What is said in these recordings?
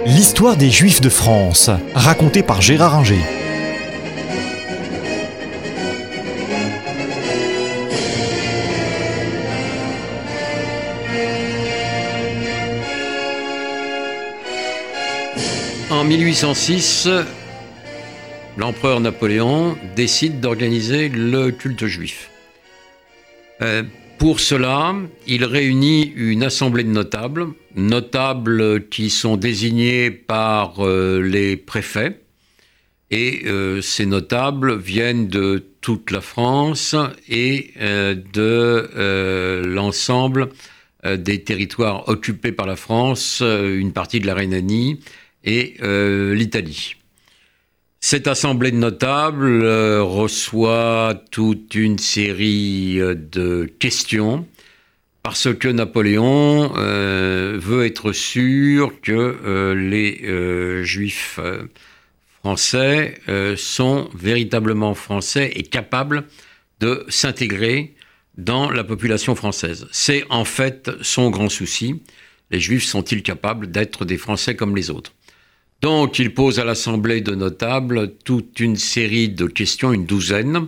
L'histoire des Juifs de France, racontée par Gérard Inger. En 1806, l'empereur Napoléon décide d'organiser le culte juif. Pour cela, il réunit une assemblée de notables qui sont désignés par les préfets. Et ces notables viennent de toute la France et de l'ensemble des territoires occupés par la France, une partie de la Rhénanie et l'Italie. Cette assemblée de notables reçoit toute une série de questions parce que Napoléon veut être sûr que les Juifs français sont véritablement français et capables de s'intégrer dans la population française. C'est en fait son grand souci. Les Juifs sont-ils capables d'être des Français comme les autres ? Donc, il pose à l'Assemblée de notables toute une série de questions, une douzaine,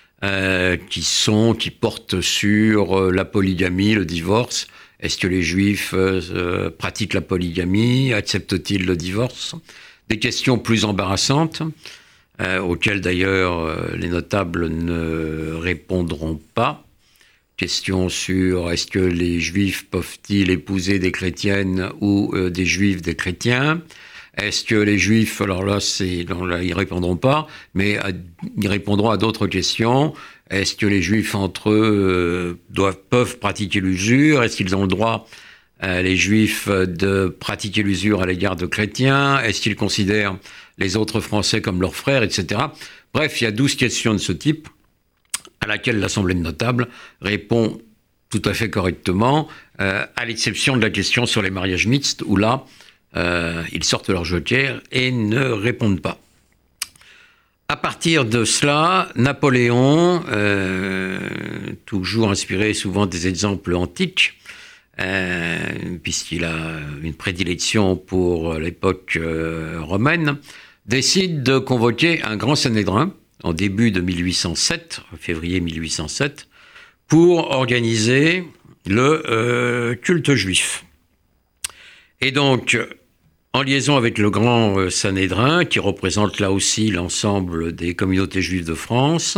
qui portent sur la polygamie, le divorce. Est-ce que les Juifs pratiquent la polygamie ? Acceptent-ils le divorce ? Des questions plus embarrassantes, auxquelles d'ailleurs les notables ne répondront pas. Questions sur est-ce que les Juifs peuvent-ils épouser des chrétiennes ou des Juifs des chrétiens ? Est-ce que les Juifs, alors là, ils répondront pas, mais ils répondront à d'autres questions. Est-ce que les Juifs entre eux peuvent pratiquer l'usure ? Est-ce qu'ils ont le droit, les Juifs, de pratiquer l'usure à l'égard de chrétiens ? Est-ce qu'ils considèrent les autres Français comme leurs frères, etc. Bref, il y a 12 questions de ce type à laquelle l'Assemblée de notables répond tout à fait correctement, à l'exception de la question sur les mariages mixtes, où là, ils sortent leur joker et ne répondent pas. À partir de cela, Napoléon, toujours inspiré souvent des exemples antiques, puisqu'il a une prédilection pour l'époque romaine, décide de convoquer un grand Sanhédrin en début de 1807, février 1807, pour organiser le culte juif. Et donc, en liaison avec le grand Sanhédrin, qui représente là aussi l'ensemble des communautés juives de France,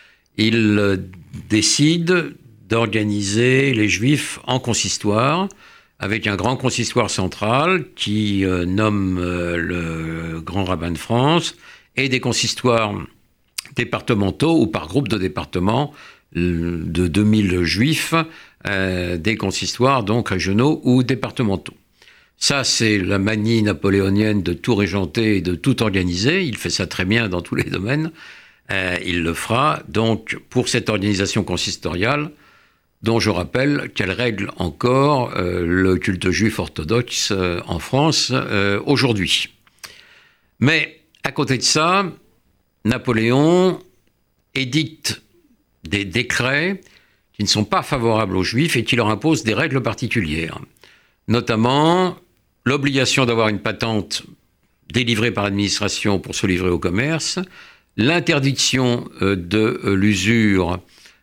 il décide d'organiser les Juifs en consistoire, avec un grand consistoire central qui nomme le grand rabbin de France, et des consistoires départementaux ou par groupe de départements de 2000 Juifs, des consistoires donc régionaux ou départementaux. Ça, c'est la manie napoléonienne de tout régenter et de tout organiser. Il fait ça très bien dans tous les domaines. Il le fera. Donc, pour cette organisation consistoriale, dont je rappelle qu'elle règle encore le culte juif orthodoxe en France aujourd'hui. Mais, à côté de ça, Napoléon édicte des décrets qui ne sont pas favorables aux Juifs et qui leur imposent des règles particulières. Notamment l'obligation d'avoir une patente délivrée par l'administration pour se livrer au commerce, l'interdiction de l'usure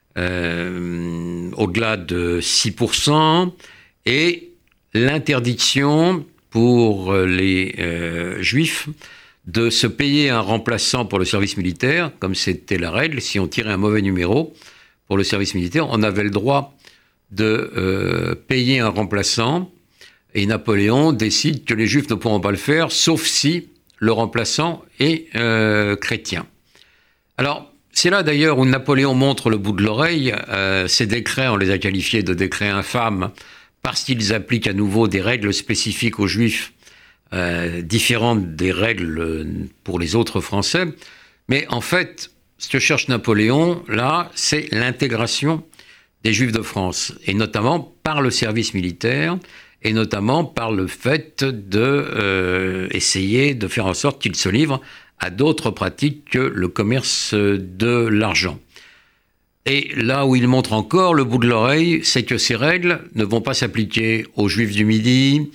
au-delà de 6% et l'interdiction pour les Juifs de se payer un remplaçant pour le service militaire, comme c'était la règle. Si on tirait un mauvais numéro pour le service militaire, on avait le droit de payer un remplaçant. Et Napoléon décide que les Juifs ne pourront pas le faire, sauf si le remplaçant est chrétien. Alors, c'est là d'ailleurs où Napoléon montre le bout de l'oreille. Ces décrets, on les a qualifiés de décrets infâmes parce qu'ils appliquent à nouveau des règles spécifiques aux Juifs, différentes des règles pour les autres Français. Mais en fait, ce que cherche Napoléon, là, c'est l'intégration des Juifs de France, et notamment par le service militaire, et notamment par le fait d'essayer de faire en sorte qu'ils se livrent à d'autres pratiques que le commerce de l'argent. Et là où il montre encore le bout de l'oreille, c'est que ces règles ne vont pas s'appliquer aux Juifs du Midi,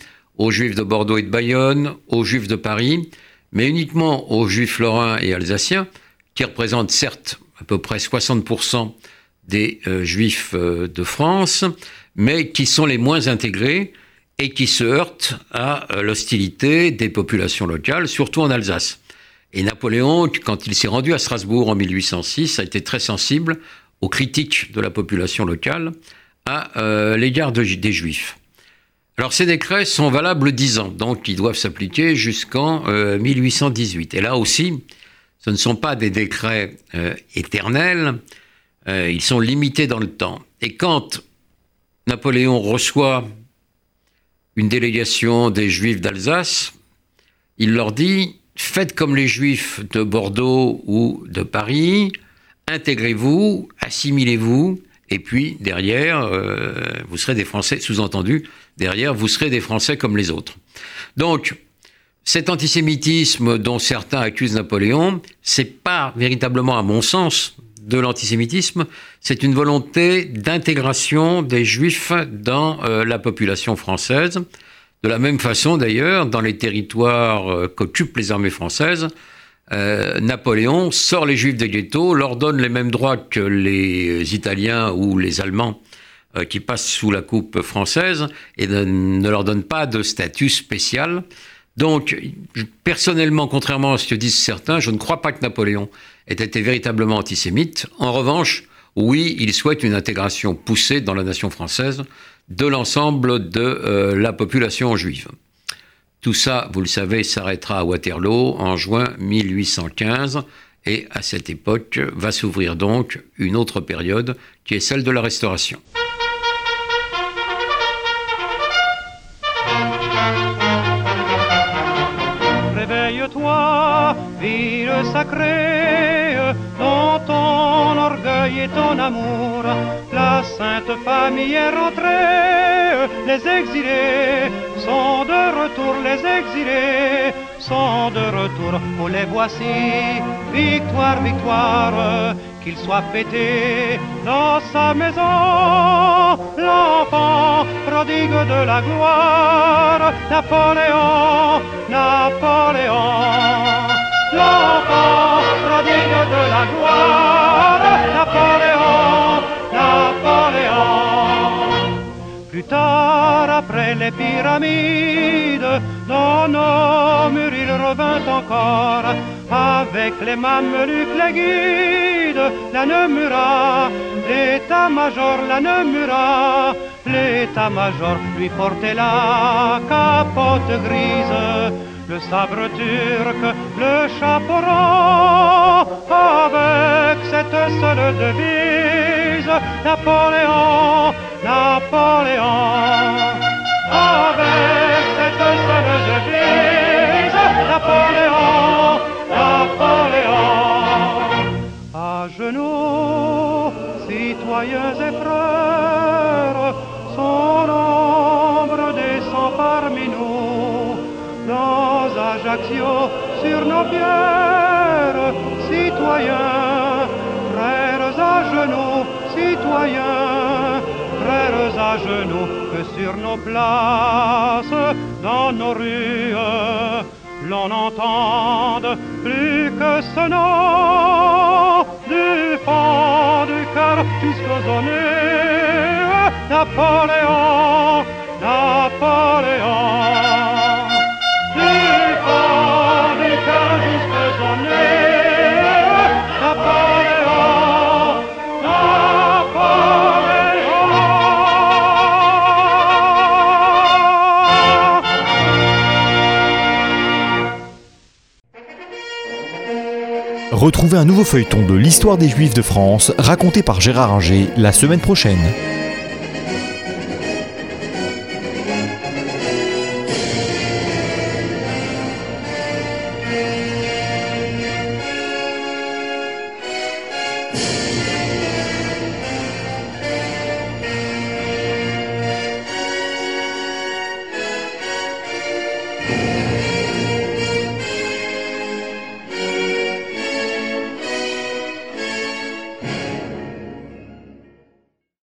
aux Juifs de Bordeaux et de Bayonne, aux Juifs de Paris, mais uniquement aux Juifs lorrains et alsaciens, qui représentent certes à peu près 60% des Juifs de France, mais qui sont les moins intégrés et qui se heurtent à l'hostilité des populations locales, surtout en Alsace. Et Napoléon, quand il s'est rendu à Strasbourg en 1806, a été très sensible aux critiques de la population locale à l'égard des Juifs. Alors ces décrets sont valables 10 ans, donc ils doivent s'appliquer jusqu'en 1818. Et là aussi, ce ne sont pas des décrets éternels, ils sont limités dans le temps. Et quand Napoléon reçoit une délégation des Juifs d'Alsace, il leur dit « Faites comme les Juifs de Bordeaux ou de Paris, intégrez-vous, assimilez-vous, et puis derrière, vous serez des Français, sous-entendu, derrière, vous serez des Français comme les autres. » Donc, cet antisémitisme dont certains accusent Napoléon, c'est pas véritablement, à mon sens, de l'antisémitisme, c'est une volonté d'intégration des Juifs dans la population française. De la même façon, d'ailleurs, dans les territoires qu'occupent les armées françaises, Napoléon sort les Juifs des ghettos, leur donne les mêmes droits que les Italiens ou les Allemands qui passent sous la coupe française et ne leur donne pas de statut spécial. Donc, personnellement, contrairement à ce que disent certains, je ne crois pas que Napoléon ait été véritablement antisémite. En revanche, oui, il souhaite une intégration poussée dans la nation française de l'ensemble de la population juive. Tout ça, vous le savez, s'arrêtera à Waterloo en juin 1815 et à cette époque va s'ouvrir donc une autre période qui est celle de la Restauration. Réveille-toi, ville sacrée, dans ton orgueil et ton amour. La Sainte Famille est rentrée, les exilés sont de retour, les exilés sont de retour. Oh, les voici, victoire, victoire, qu'il soit fêté dans sa maison. L'enfant prodigue de la gloire, Napoléon, Napoléon. L'enfant prodigue de la gloire, Napoléon, Napoléon. Plus tard, après les pyramides, dans nos murs il revint encore, avec les mamelucs, les guides, la Nemura, l'état-major, la Nemura, l'état-major lui portait la capote grise, le sabre turc, le chapeau rond, avec cette seule devise, Napoléon, Napoléon. Avec cette seule devise, Napoléon, Napoléon. À genoux, citoyens et frères, son ombre descend parmi nous. Dans Ajaccio, sur nos pierres, citoyens, frères à genoux, citoyens, frères à genoux, que sur nos places, dans nos rues, l'on n'entende plus que ce nom du fond du cœur jusqu'aux nez. Napoléon, Napoléon. Du fond du cœur jusqu'aux nez. Napoléon, Napoléon. Retrouvez un nouveau feuilleton de l'histoire des Juifs de France raconté par Gérard Inger la semaine prochaine.